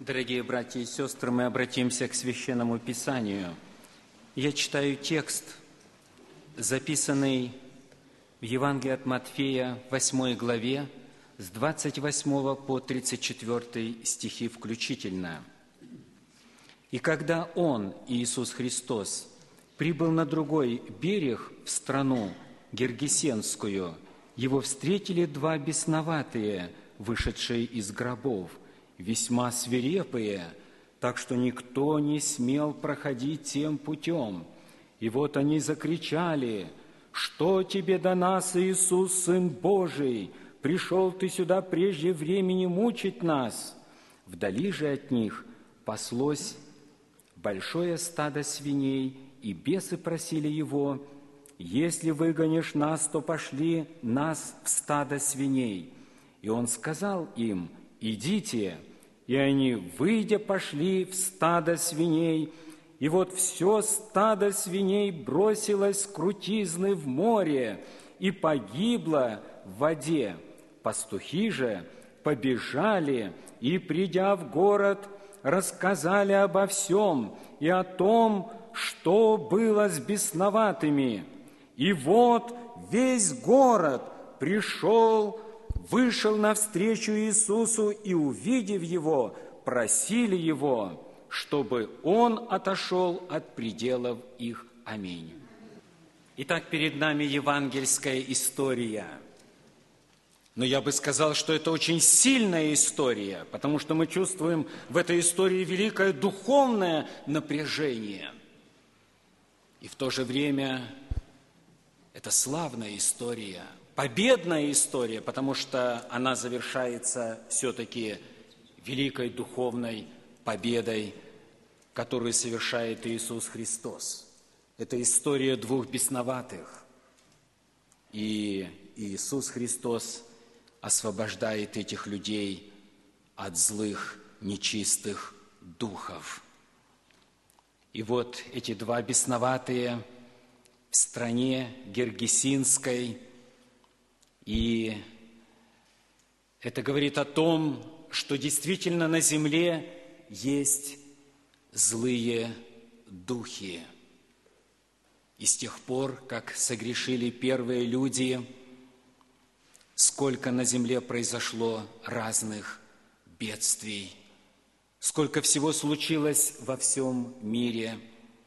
Дорогие братья и сестры, мы обратимся к Священному Писанию. Я читаю текст, записанный в Евангелии от Матфея, 8 главе, с 28 по 34 стихи включительно. «И когда Он, Иисус Христос, прибыл на другой берег в страну Гергесенскую, Его встретили два бесноватые, вышедшие из гробов, весьма свирепые, так что никто не смел проходить тем путем. И вот они закричали: «Что тебе до нас, Иисус, Сын Божий? Пришел ты сюда прежде времени мучить нас!» Вдали же от них паслось большое стадо свиней, и бесы просили Его: «Если выгонишь нас, то пошли нас в стадо свиней». И Он сказал им: «Идите». И они, выйдя, пошли в стадо свиней. И вот все стадо свиней бросилось с крутизны в море и погибло в воде. Пастухи же побежали и, придя в город, рассказали обо всем и о том, что было с бесноватыми. И вот весь город вышел навстречу Иисусу, и, увидев Его, просили Его, чтобы Он отошел от пределов их. Аминь. Итак, перед нами евангельская история. Но я бы сказал, что это очень сильная история, потому что мы чувствуем в этой истории великое духовное напряжение. И в то же время это славная история, победная история, потому что она завершается все-таки великой духовной победой, которую совершает Иисус Христос. Это история двух бесноватых. И Иисус Христос освобождает этих людей от злых, нечистых духов. И вот эти два бесноватые в стране Гергесинской. И это говорит о том, что действительно на земле есть злые духи. И с тех пор, как согрешили первые люди, сколько на земле произошло разных бедствий, сколько всего случилось во всем мире,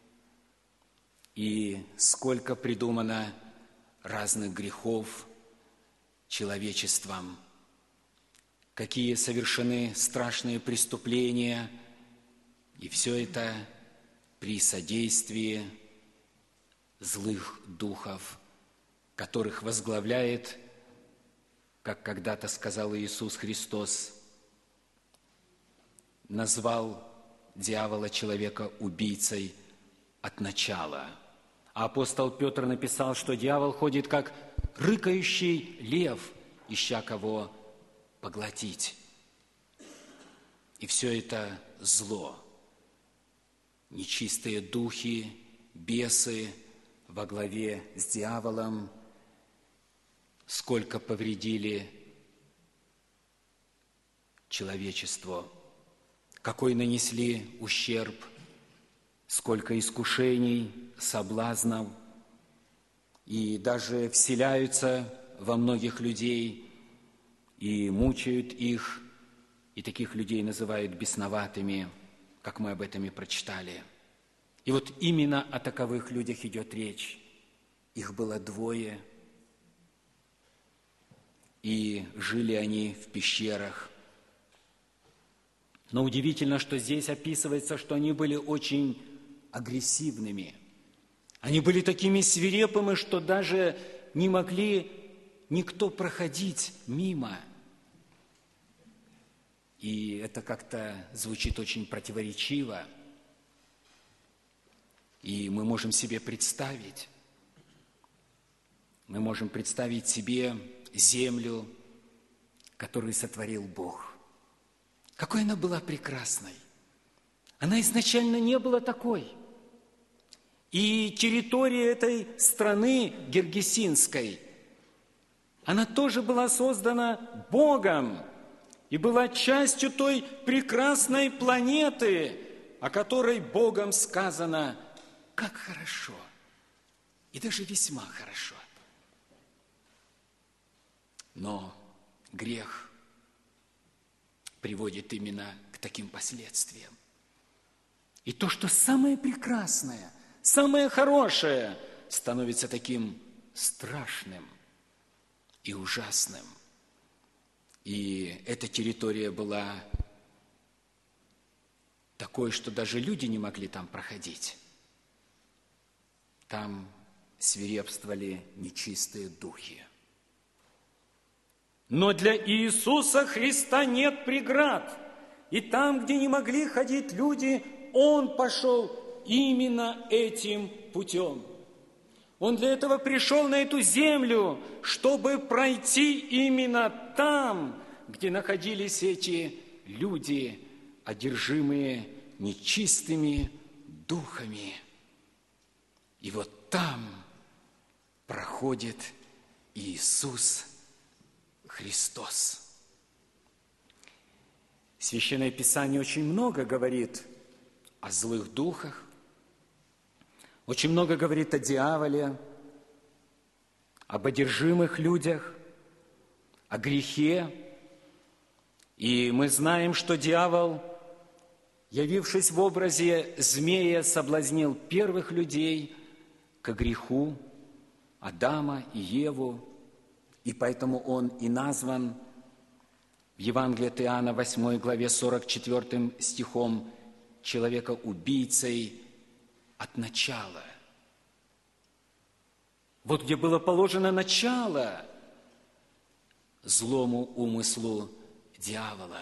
и сколько придумано разных грехов человечеством, какие совершены страшные преступления, и все это при содействии злых духов, которых возглавляет, как когда-то сказал Иисус Христос, назвал дьявола человека убийцей от начала. А апостол Петр написал, что дьявол ходит как рыкающий лев, ища кого поглотить. И все это зло. Нечистые духи, бесы во главе с дьяволом, сколько повредили человечеству, какой нанесли ущерб, сколько искушений, соблазнов, и даже вселяются во многих людей и мучают их, и таких людей называют бесноватыми, как мы об этом и прочитали. И вот именно о таковых людях идет речь. Их было двое, и жили они в пещерах. Но удивительно, что здесь описывается, что они были очень агрессивными. Они были такими свирепыми, что даже не могли никто проходить мимо. И это как-то звучит очень противоречиво. И мы можем себе представить себе землю, которую сотворил Бог. Какой она была прекрасной. Она изначально не была такой. И территория этой страны Гергесинской, она тоже была создана Богом. и была частью той прекрасной планеты, о которой Богом сказано, как хорошо, и даже весьма хорошо. Но грех приводит именно к таким последствиям. И то, что самое прекрасное, самое хорошее, становится таким страшным и ужасным. И эта территория была такой, что даже люди не могли там проходить. Там свирепствовали нечистые духи. Но для Иисуса Христа нет преград. И там, где не могли ходить люди, Он пошел именно этим путем. Он для этого пришел на эту землю, чтобы пройти именно там, где находились эти люди, одержимые нечистыми духами. И вот там проходит Иисус Христос. Священное Писание очень много говорит о злых духах, очень много говорит о дьяволе, об одержимых людях, о грехе. И мы знаем, что дьявол, явившись в образе змея, соблазнил первых людей к греху, Адама и Еву, и поэтому он и назван в Евангелии от Иоанна, 8 главе, 44 стихом, человека-убийцей от начала. Вот где было положено начало злому умыслу дьявола.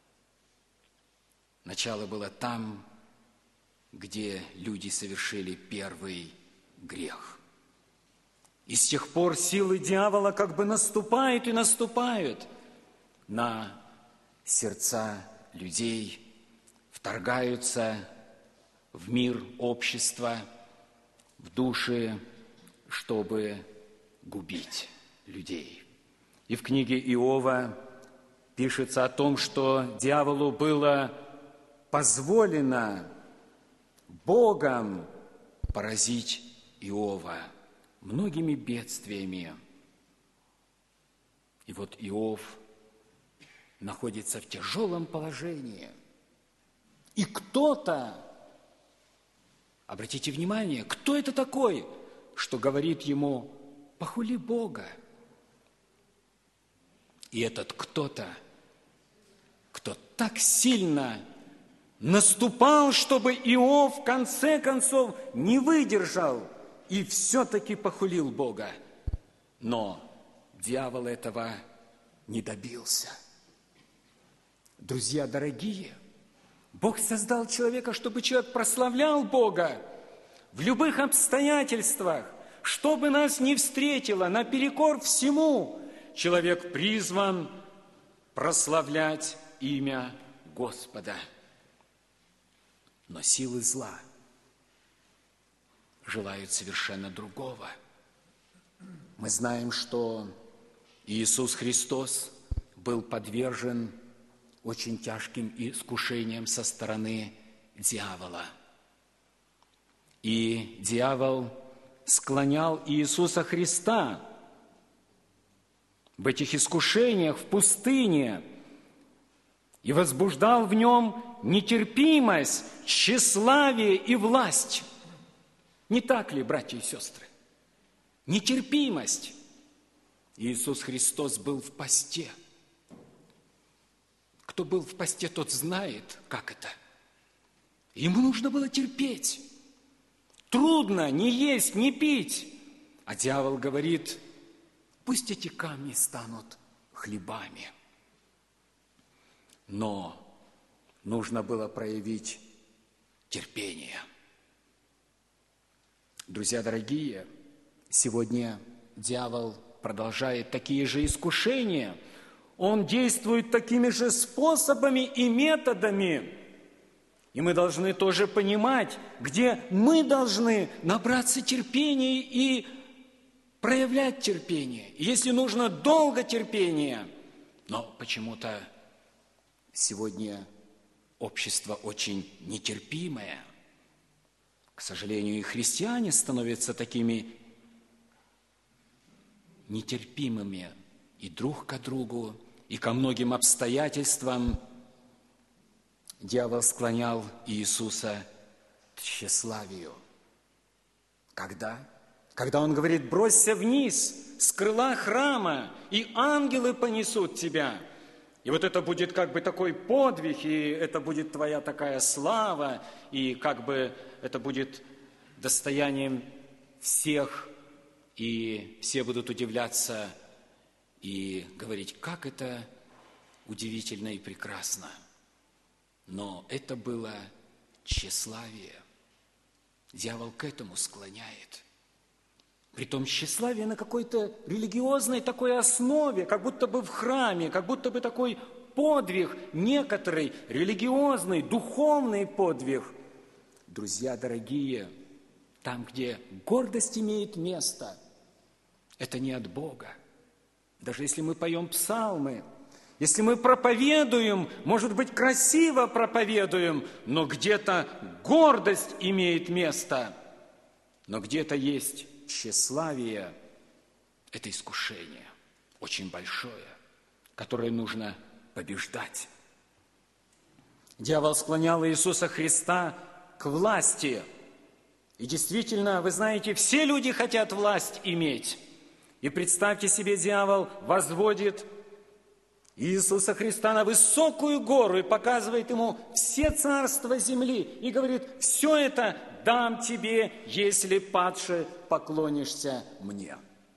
Начало было там, где люди совершили первый грех. И с тех пор силы дьявола как бы наступают и наступают на сердца людей, вторгаются в мир общества, в души, чтобы губить людей. И в книге Иова пишется о том, что дьяволу было позволено Богом поразить Иова многими бедствиями. И вот Иов находится в тяжелом положении. И кто-то, обратите внимание, кто это такой, что говорит ему: похули Бога. И этот кто-то, кто так сильно наступал, чтобы Иов в конце концов не выдержал и все-таки похулил Бога. Но дьявол этого не добился. Друзья дорогие, Бог создал человека, чтобы человек прославлял Бога в любых обстоятельствах, что бы нас ни встретило, наперекор всему, человек призван прославлять имя Господа. Но силы зла желают совершенно другого. Мы знаем, что Иисус Христос был подвержен очень тяжким искушениям со стороны дьявола. И дьявол склонял Иисуса Христа в этих искушениях в пустыне и возбуждал в нем нетерпимость, тщеславие и власть. Не так ли, братья и сестры? Нетерпимость. Иисус Христос был в посте. Кто был в посте, тот знает, как это. Ему нужно было терпеть. Трудно не есть, не пить. А дьявол говорит: пусть эти камни станут хлебами. Но нужно было проявить терпение. Друзья дорогие, сегодня дьявол продолжает такие же искушения. Он действует такими же способами и методами. И мы должны тоже понимать, где мы должны набраться терпения и проявлять терпение. И если нужно долго терпения, но почему-то Сегодня общество очень нетерпимое. К сожалению, и христиане становятся такими нетерпимыми и друг к другу, и ко многим обстоятельствам. Дьявол склонял Иисуса к тщеславию. Когда? Когда он говорит: бросься вниз с крыла храма, и ангелы понесут тебя. И вот это будет как бы такой подвиг, и это будет твоя такая слава, и как бы это будет достоянием всех, и все будут удивляться и говорить: как это удивительно и прекрасно. Но это было тщеславие. Дьявол к этому склоняет. Притом тщеславие на какой-то религиозной такой основе, как будто бы в храме, как будто бы такой подвиг, некоторый религиозный, духовный подвиг. Друзья дорогие, там, где гордость имеет место, это не от Бога. Даже если мы поем псалмы, если мы проповедуем, может быть, красиво проповедуем, но где-то гордость имеет место, но где-то есть тщеславие, это искушение очень большое, которое нужно побеждать. Дьявол склонял Иисуса Христа к власти. И действительно, вы знаете, все люди хотят власть иметь. И представьте себе, дьявол возводит Иисуса Христа на высокую гору и показывает ему все царства земли. И говорит: все это дам тебе, если падше поклонишься мне.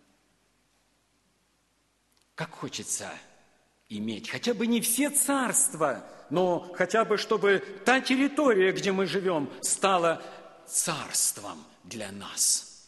Как хочется иметь хотя бы не все царства, но хотя бы, чтобы та территория, где мы живем, стала царством для нас.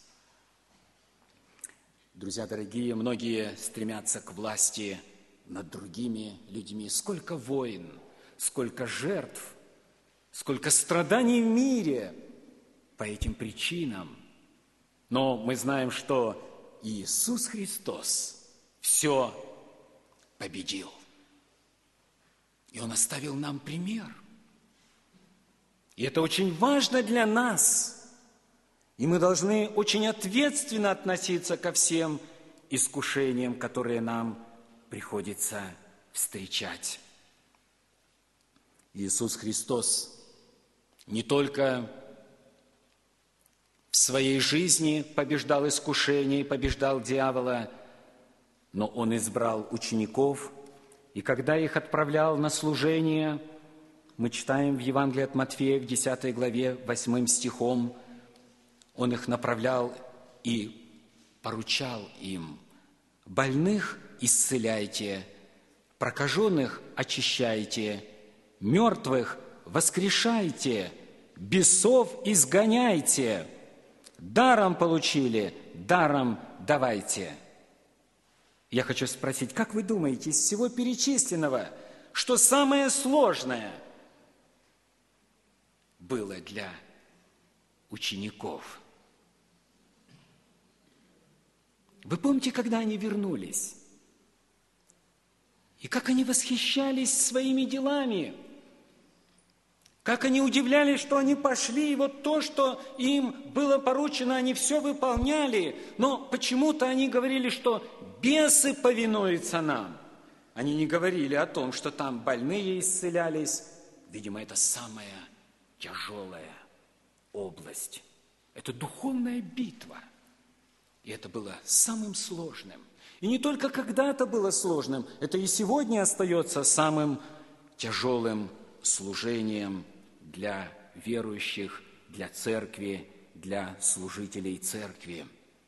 Друзья дорогие, многие стремятся к власти над другими людьми. Сколько войн, сколько жертв, сколько страданий в мире по этим причинам. Но мы знаем, что Иисус Христос все победил. И Он оставил нам пример. И это очень важно для нас. И мы должны очень ответственно относиться ко всем искушениям, которые нам приходится встречать. Иисус Христос не только в своей жизни побеждал искушение и побеждал дьявола, но Он избрал учеников, и когда их отправлял на служение, мы читаем в Евангелии от Матфея, в 10 главе, 8 стихом, Он их направлял и поручал им: больных исцеляйте, прокаженных очищайте, мертвых воскрешайте, бесов изгоняйте, даром получили, даром давайте. Я хочу спросить, как вы думаете, из всего перечисленного, что самое сложное было для учеников? Вы помните, когда они вернулись? И как они восхищались своими делами? Как они удивлялись, что они пошли, и вот то, что им было поручено, они все выполняли. Но почему-то они говорили, что бесы повинуются нам. Они не говорили о том, что там больные исцелялись. Видимо, это самая тяжелая область. Это духовная битва. И это было самым сложным. И не только когда-то было сложным, это и сегодня остается самым тяжелым служением для верующих, для церкви, для служителей церкви.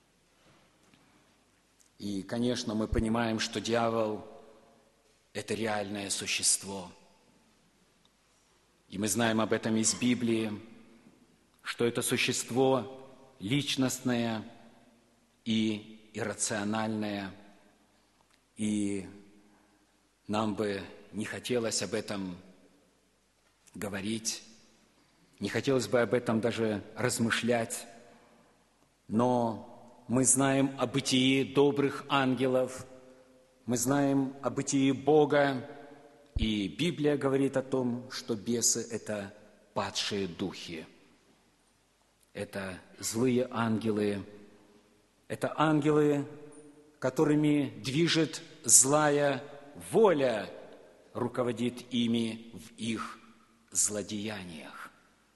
И, конечно, мы понимаем, что дьявол – это реальное существо. И мы знаем об этом из Библии, что это существо личностное и иррациональное. И нам бы не хотелось об этом говорить, не хотелось бы об этом даже размышлять, но мы знаем о бытии добрых ангелов, мы знаем о бытии Бога, И Библия говорит о том, что бесы – это падшие духи, это злые ангелы, это ангелы, которыми движет злая воля, руководит ими в их злодеяниях.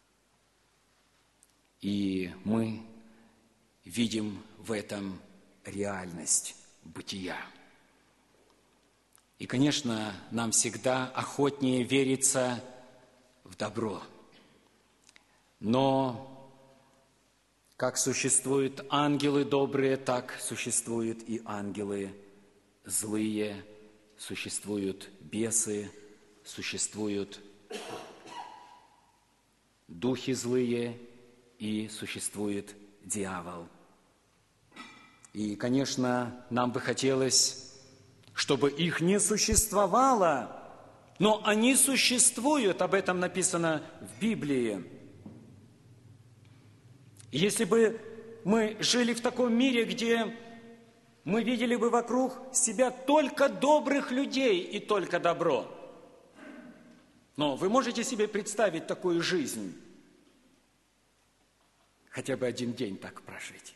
И мы видим в этом реальность бытия. И, конечно, нам всегда охотнее верится в добро. Но как существуют ангелы добрые, так существуют и ангелы злые, существуют бесы, существуют духи злые и существует дьявол. И, конечно, нам бы хотелось, чтобы их не существовало, но они существуют, об этом написано в Библии. Если бы мы жили в таком мире, где мы видели бы вокруг себя только добрых людей и только добро. Но вы можете себе представить такую жизнь? Хотя бы один день так прожить.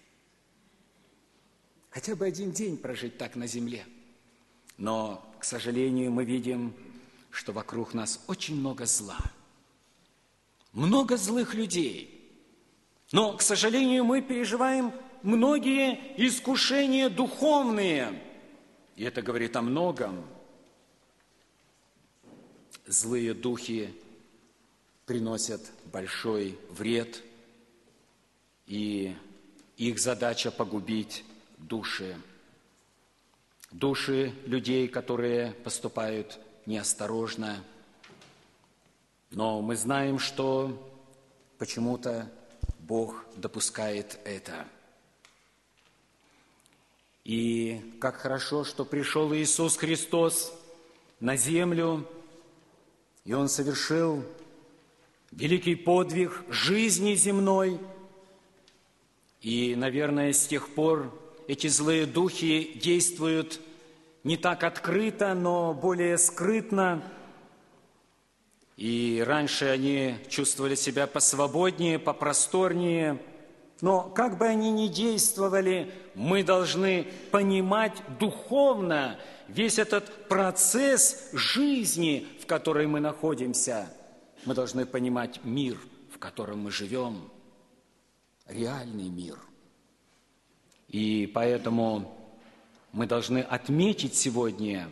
Хотя бы один день прожить так на земле. Но, к сожалению, мы видим, что вокруг нас очень много зла. Много злых людей. Но, к сожалению, мы переживаем многие искушения духовные. И это говорит о многом. Злые духи приносят большой вред, и их задача погубить души. Души людей, которые поступают неосторожно. Но мы знаем, что почему-то Бог допускает это. И как хорошо, что пришел Иисус Христос на землю, и Он совершил великий подвиг жизни земной. И, наверное, с тех пор эти злые духи действуют не так открыто, но более скрытно. И раньше они чувствовали себя посвободнее, попросторнее. Но как бы они ни действовали, мы должны понимать духовно весь этот процесс жизни, в которой мы находимся. Мы должны понимать мир, в котором мы живем, реальный мир. И поэтому мы должны отметить сегодня,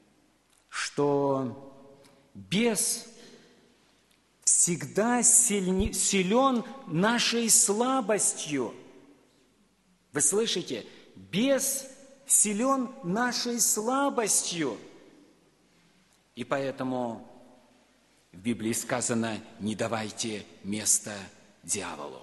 что бес всегда силен нашей слабостью. Вы слышите? Бес силен нашей слабостью. И поэтому в Библии сказано: не давайте места дьяволу.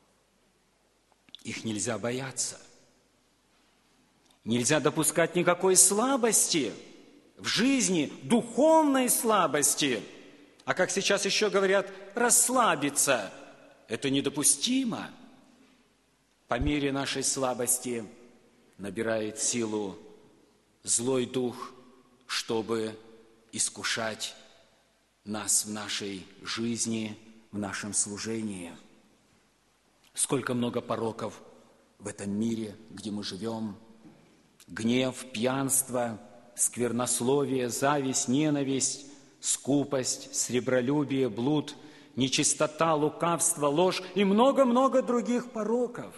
Их нельзя бояться. Нельзя допускать никакой слабости в жизни, духовной слабости. А как сейчас еще говорят, расслабиться. Это недопустимо. По мере нашей слабости набирает силу злой дух, чтобы искушать нас в нашей жизни, в нашем служении. Сколько много пороков в этом мире, где мы живем. Гнев, пьянство, сквернословие, зависть, ненависть, скупость, сребролюбие, блуд, нечистота, лукавство, ложь и много-много других пороков.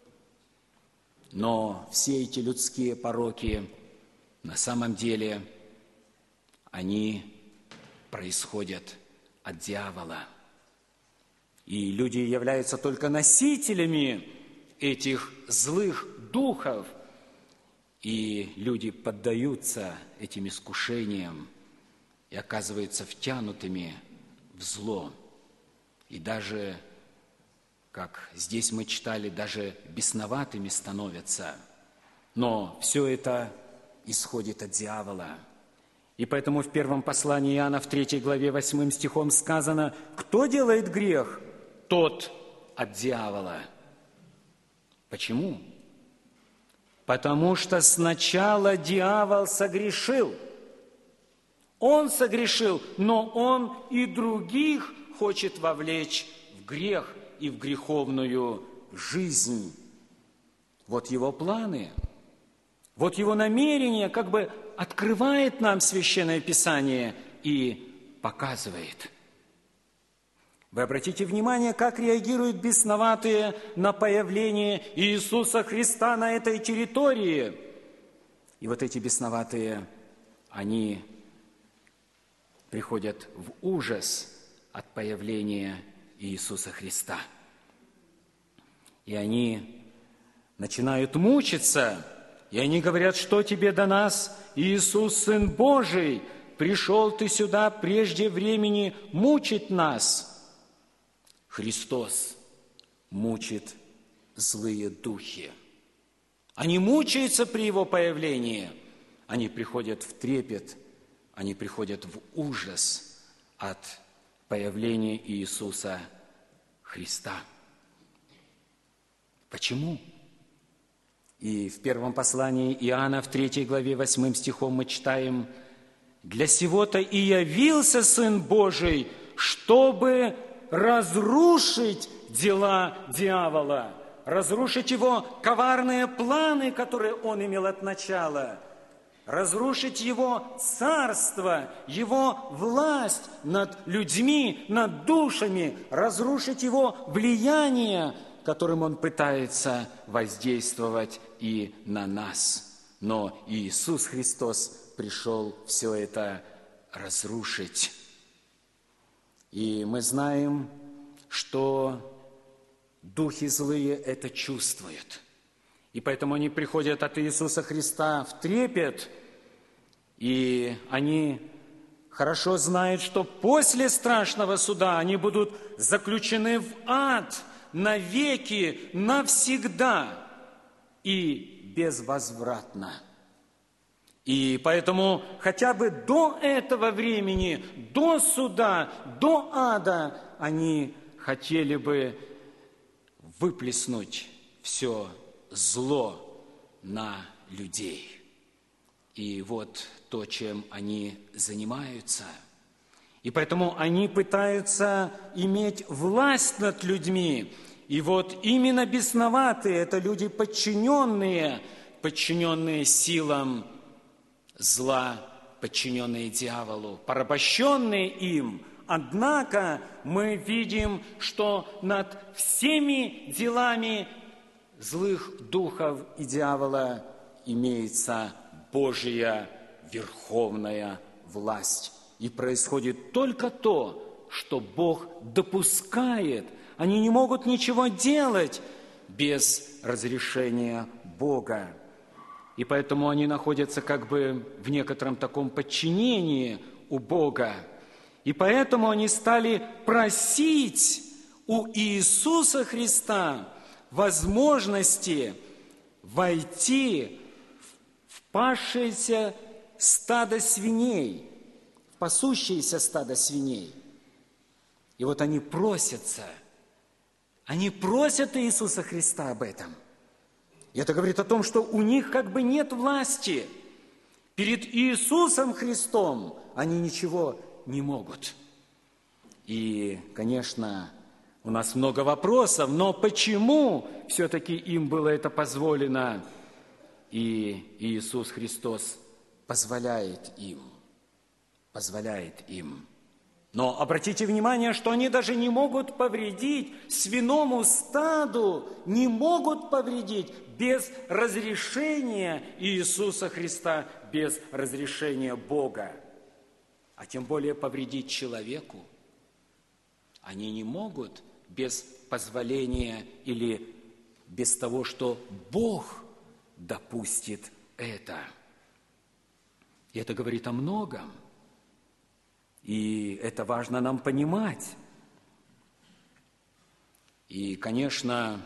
Но все эти людские пороки, на самом деле, они происходят от дьявола. И люди являются только носителями этих злых духов. И люди поддаются этим искушениям и оказываются втянутыми в зло. И даже, как здесь мы читали, даже бесноватыми становятся. Но все это исходит от дьявола. И поэтому в первом послании Иоанна, в 3 главе, 8 стихом сказано: «Кто делает грех, тот от дьявола». Почему? Потому что сначала дьявол согрешил. Он согрешил, но он и других хочет вовлечь в грех и в греховную жизнь. Вот его планы, вот его намерение как бы открывает нам Священное Писание и показывает. Вы обратите внимание, как реагируют бесноватые на появление Иисуса Христа на этой территории. И вот эти бесноватые, они приходят в ужас от появления Иисуса Христа. И они начинают мучиться, и они говорят: что тебе до нас, Иисус, Сын Божий? Пришел ты сюда прежде времени мучить нас. Христос мучит злые духи. Они мучаются при Его появлении. Они приходят в трепет, они приходят в ужас от появления Иисуса Христа. Почему? И в первом послании Иоанна, в 3 главе, 8 стихом мы читаем: «Для сего-то и явился Сын Божий, чтобы разрушить дела дьявола, разрушить его коварные планы, которые он имел от начала, разрушить его царство, его власть над людьми, над душами, разрушить его влияние, которым он пытается воздействовать и на нас. Но Иисус Христос пришел все это разрушить». И мы знаем, что духи злые это чувствуют. И поэтому они приходят от Иисуса Христа в трепет, и они хорошо знают, что после страшного суда они будут заключены в ад навеки, навсегда и безвозвратно. И поэтому хотя бы до этого времени, до суда, до ада, они хотели бы выплеснуть все зло на людей. И вот то, чем они занимаются. И поэтому они пытаются иметь власть над людьми. И вот именно бесноватые – это люди, подчиненные силам зла, подчиненные дьяволу, порабощенные им. Однако мы видим, что над всеми делами злых духов и дьявола имеется Божья верховная власть. И происходит только то, что Бог допускает. Они не могут ничего делать без разрешения Бога. И поэтому они находятся как бы в некотором таком подчинении у Бога. И поэтому они стали просить у Иисуса Христа возможности войти в пасшееся стадо свиней, в пасущееся стадо свиней. И вот они просят Иисуса Христа об этом. И это говорит о том, что у них как бы нет власти. Перед Иисусом Христом они ничего не могут. И, конечно, у нас много вопросов, но почему все-таки им было это позволено? И Иисус Христос позволяет им. Но обратите внимание, что они даже не могут повредить свиному стаду, не могут повредить без разрешения Иисуса Христа, без разрешения Бога. А тем более повредить человеку они не могут без позволения или без того, что Бог допустит это. И это говорит о многом. И это важно нам понимать. И, конечно,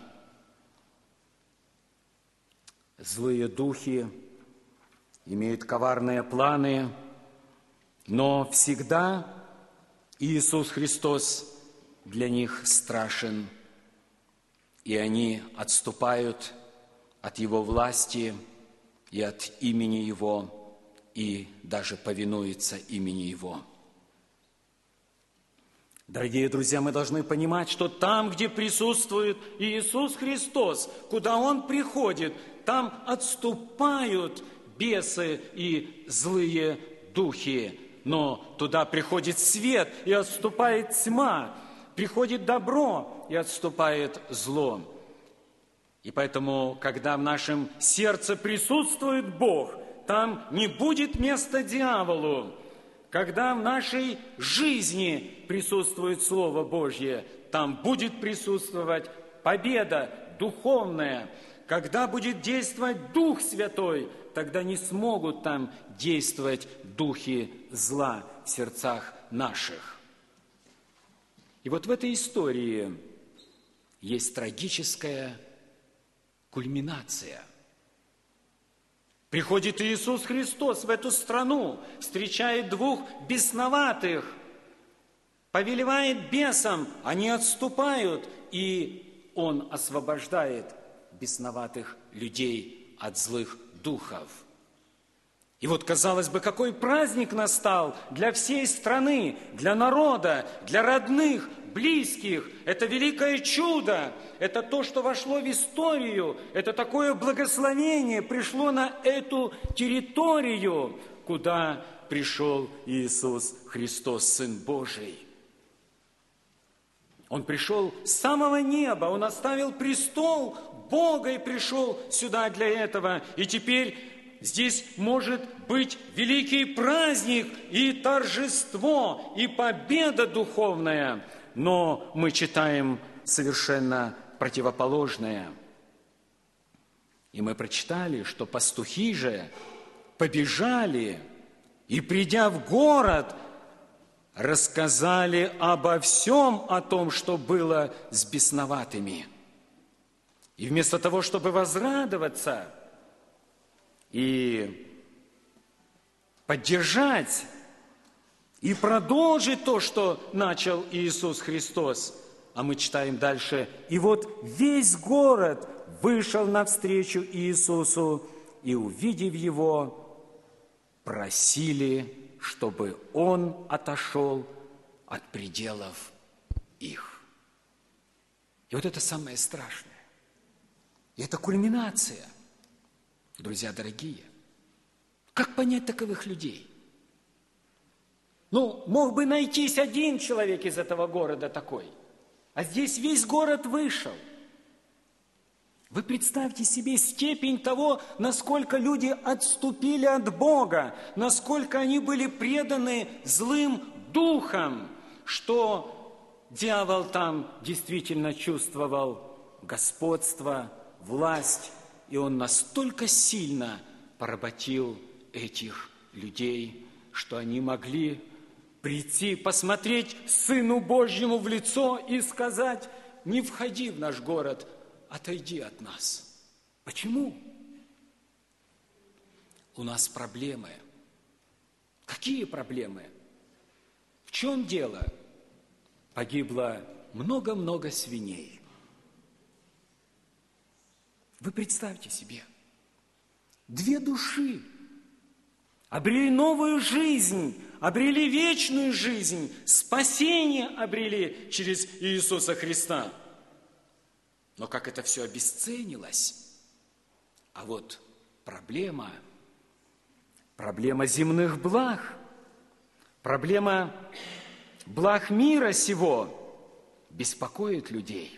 злые духи имеют коварные планы, но всегда Иисус Христос для них страшен, и они отступают от Его власти и от имени Его, и даже повинуется имени Его. Дорогие друзья, мы должны понимать, что там, где присутствует Иисус Христос, куда Он приходит, там отступают бесы и злые духи. Но туда приходит свет и отступает тьма, приходит добро и отступает зло. И поэтому, когда в нашем сердце присутствует Бог, там не будет места дьяволу. Когда в нашей жизни присутствует Слово Божье, там будет присутствовать победа духовная. Когда будет действовать Дух Святой, тогда не смогут там действовать духи зла в сердцах наших. И вот в этой истории есть трагическая кульминация. Приходит Иисус Христос в эту страну, встречает двух бесноватых, повелевает бесам, они отступают, и Он освобождает бесноватых людей от злых духов. И вот, казалось бы, какой праздник настал для всей страны, для народа, для родных, близких. Это великое чудо, это то, что вошло в историю, это такое благословение пришло на эту территорию, куда пришел Иисус Христос, Сын Божий. Он пришел с самого неба, Он оставил престол Бога и пришел сюда для этого. И теперь здесь может быть великий праздник и торжество, и победа духовная. Но мы читаем совершенно противоположное. И мы прочитали, что пастухи же побежали и, придя в город, рассказали обо всем о том, что было с бесноватыми. И вместо того, чтобы возрадоваться и поддержать, и продолжить то, что начал Иисус Христос. А мы читаем дальше. И вот весь город вышел навстречу Иисусу, и, увидев Его, просили, чтобы Он отошел от пределов их. И вот это самое страшное. И это кульминация. Друзья дорогие, как понять таковых людей? Мог бы найтись один человек из этого города такой, а здесь весь город вышел. Вы представьте себе степень того, насколько люди отступили от Бога, насколько они были преданы злым духам, что дьявол там действительно чувствовал господство, власть, и он настолько сильно поработил этих людей, что они могли прийти, посмотреть Сыну Божьему в лицо и сказать: не входи в наш город, отойди от нас. Почему? У нас проблемы. Какие проблемы? В чем дело? Погибло много-много свиней. Вы представьте себе, 2 души обрели новую жизнь, обрели вечную жизнь, спасение обрели через Иисуса Христа. Но как это все обесценилось? А вот проблема земных благ, проблема благ мира сего беспокоит людей.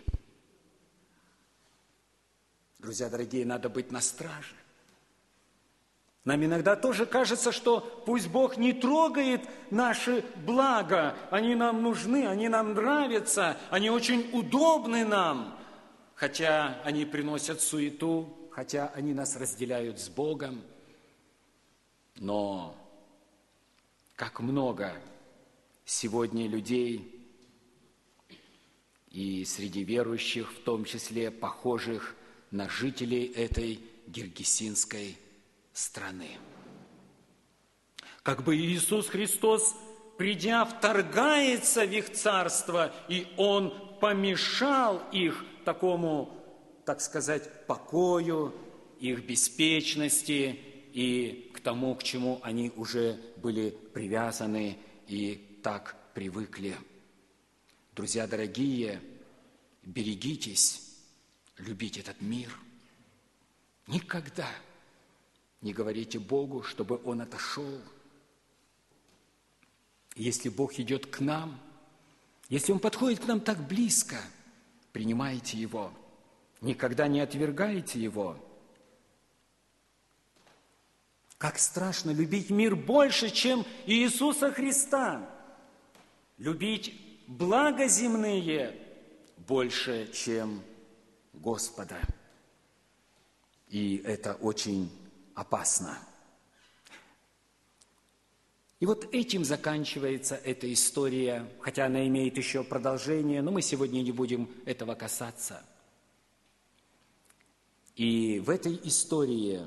Друзья дорогие, надо быть на страже. Нам иногда тоже кажется, что пусть Бог не трогает наши блага, они нам нужны, они нам нравятся, они очень удобны нам, хотя они приносят суету, хотя они нас разделяют с Богом. Но как много сегодня людей, и среди верующих, в том числе похожих на жителей этой гергесинской страны. Как бы Иисус Христос, придя, вторгается в их царство, и Он помешал их такому, так сказать, покою, их беспечности и к тому, к чему они уже были привязаны и так привыкли. Друзья дорогие, берегитесь любить этот мир. Никогда не говорите Богу, чтобы Он отошел. Если Бог идет к нам, если Он подходит к нам так близко, принимайте Его. Никогда не отвергайте Его. Как страшно любить мир больше, чем Иисуса Христа. Любить блага земные больше, чем Господа. И это очень опасно. И вот этим заканчивается эта история, хотя она имеет еще продолжение, но мы сегодня не будем этого касаться. И в этой истории,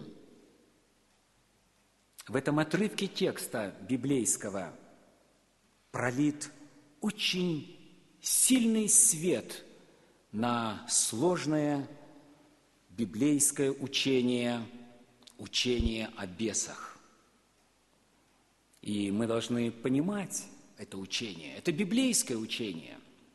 в этом отрывке текста библейского пролит очень сильный свет на сложное библейское учение о бесах. И мы должны понимать это учение. Это библейское учение.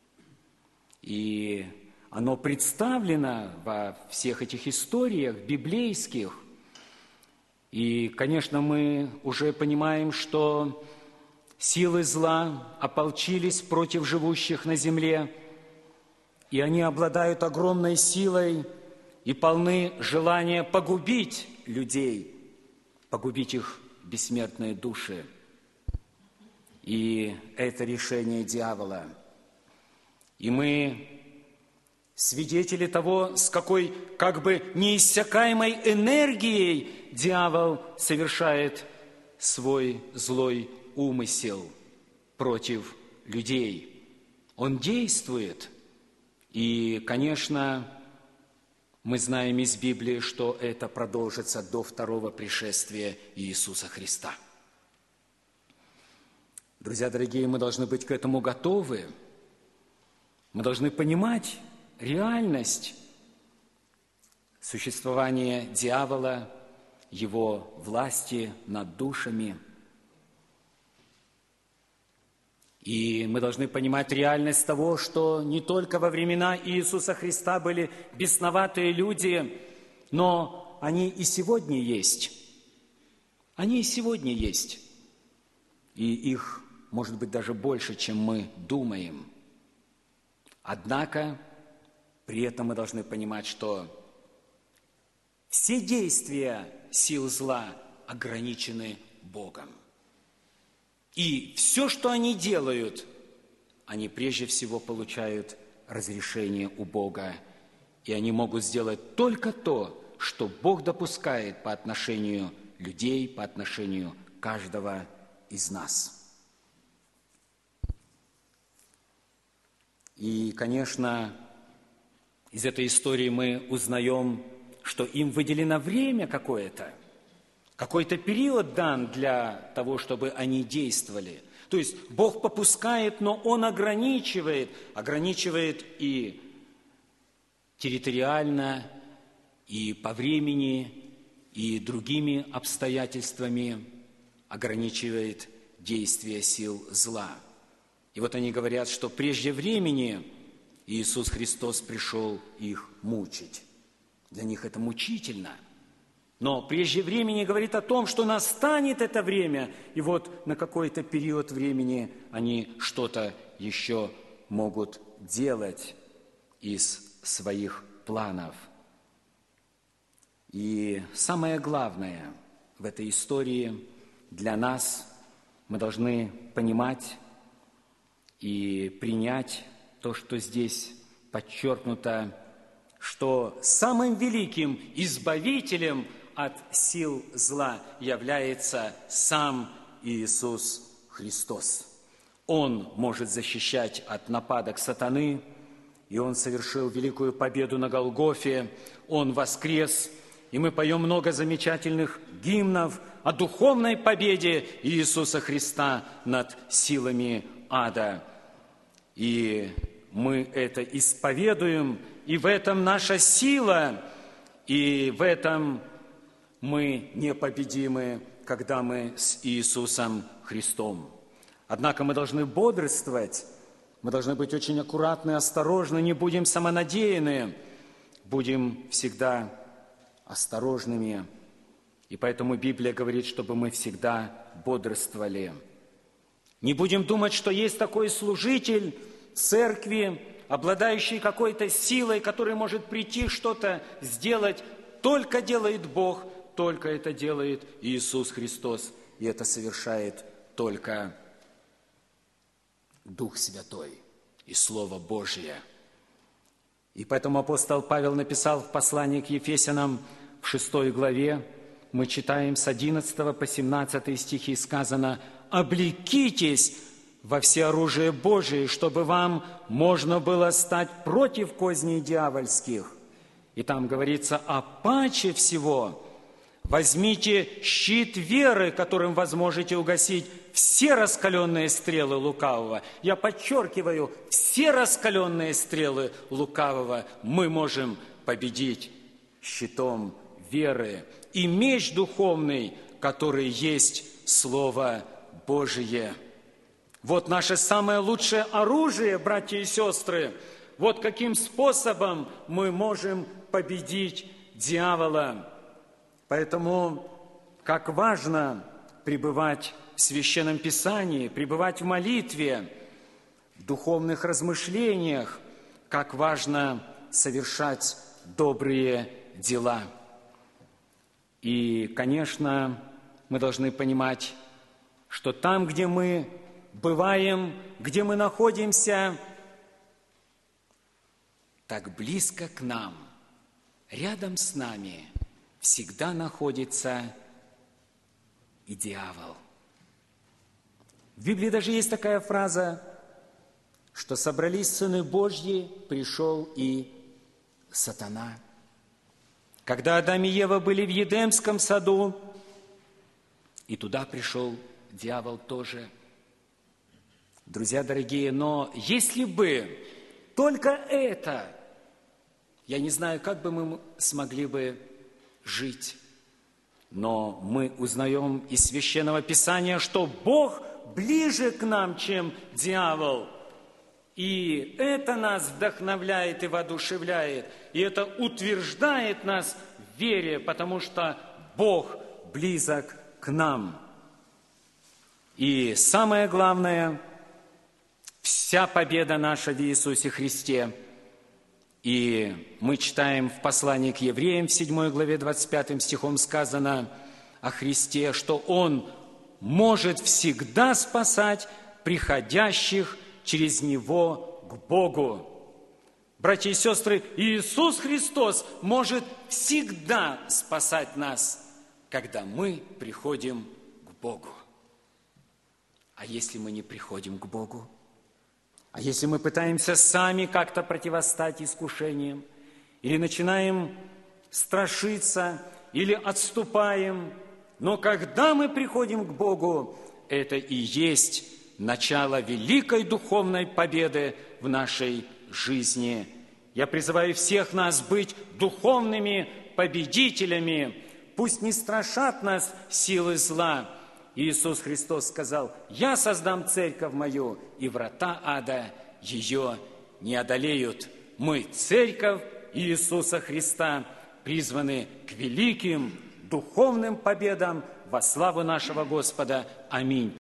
И оно представлено во всех этих историях библейских. И, конечно, мы уже понимаем, что силы зла ополчились против живущих на земле, и они обладают огромной силой и полны желания погубить людей, погубить их бессмертные души. И это решение дьявола. И мы свидетели того, с какой как бы неиссякаемой энергией дьявол совершает свой злой умысел против людей. Он действует. И, конечно, мы знаем из Библии, что это продолжится до второго пришествия Иисуса Христа. Друзья дорогие, мы должны быть к этому готовы. Мы должны понимать реальность существования дьявола, его власти над душами. И мы должны понимать реальность того, что не только во времена Иисуса Христа были бесноватые люди, но они и сегодня есть. Они и сегодня есть. И их, может быть, даже больше, чем мы думаем. Однако, при этом мы должны понимать, что все действия сил зла ограничены Богом. И все, что они делают, они прежде всего получают разрешение у Бога. И они могут сделать только то, что Бог допускает по отношению людей, по отношению каждого из нас. И, конечно, из этой истории мы узнаем, что им выделено время какое-то, какой-то период дан для того, чтобы они действовали. То есть Бог попускает, но Он ограничивает и территориально, и по времени, и другими обстоятельствами ограничивает действие сил зла. И вот они говорят, что прежде времени Иисус Христос пришел их мучить. Для них это мучительно. Но прежде времени говорит о том, что настанет это время, и вот на какой-то период времени они что-то еще могут делать из своих планов. И самое главное в этой истории для нас, мы должны понимать и принять то, что здесь подчеркнуто, что самым великим избавителем от сил зла является сам Иисус Христос. Он может защищать от нападок сатаны, и Он совершил великую победу на Голгофе, Он воскрес, и мы поем много замечательных гимнов о духовной победе Иисуса Христа над силами ада. И мы это исповедуем, и в этом наша сила, и в этом мы непобедимы когда мы с Иисусом Христом. Однако мы должны бодрствовать, мы должны быть очень аккуратны, осторожны, не будем самонадеянны, будем всегда осторожными. И поэтому Библия говорит, чтобы мы всегда бодрствовали. Не будем думать, что есть такой служитель церкви, обладающий какой-то силой, который может прийти что-то сделать. Только делает Бог, только это делает Иисус Христос. И это совершает только Дух Святой и Слово Божье. И поэтому апостол Павел написал в послании к Ефесянам в 6 главе, мы читаем с 11 по 17 стихи, сказано: «Облекитесь во всеоружие Божие, чтобы вам можно было стать против козней дьявольских». И там говорится: «А паче всего возьмите щит веры, которым возможете угасить все раскаленные стрелы лукавого». Я подчеркиваю, все раскаленные стрелы лукавого мы можем победить щитом веры. И меч духовный, который есть Слово Божие. Вот наше самое лучшее оружие, братья и сестры. Вот каким способом мы можем победить дьявола. Поэтому как важно пребывать в Священном Писании, пребывать в молитве, в духовных размышлениях, как важно совершать добрые дела. И, конечно, мы должны понимать, что там, где мы бываем, где мы находимся, так близко к нам, рядом с нами всегда находится и дьявол. В Библии даже есть такая фраза, что собрались сыны Божьи, пришел и сатана. Когда Адам и Ева были в Едемском саду, и туда пришел дьявол тоже. Друзья дорогие, но если бы только это, я не знаю, как бы мы смогли бы жить. Но мы узнаем из Священного Писания, что Бог ближе к нам, чем дьявол. И это нас вдохновляет и воодушевляет, и это утверждает нас в вере, потому что Бог близок к нам. И самое главное, вся победа наша в Иисусе Христе. И мы читаем в послании к евреям в 7 главе 25 стихом сказано о Христе, что Он может всегда спасать приходящих через Него к Богу. Братья и сестры, Иисус Христос может всегда спасать нас, когда мы приходим к Богу. А если мы не приходим к Богу? А если мы пытаемся сами как-то противостать искушениям, или начинаем страшиться, или отступаем, но когда мы приходим к Богу, это и есть начало великой духовной победы в нашей жизни. Я призываю всех нас быть духовными победителями. Пусть не страшат нас силы зла. Иисус Христос сказал: «Я создам церковь мою, и врата ада ее не одолеют». Мы, церковь Иисуса Христа, призваны к великим духовным победам во славу нашего Господа. Аминь.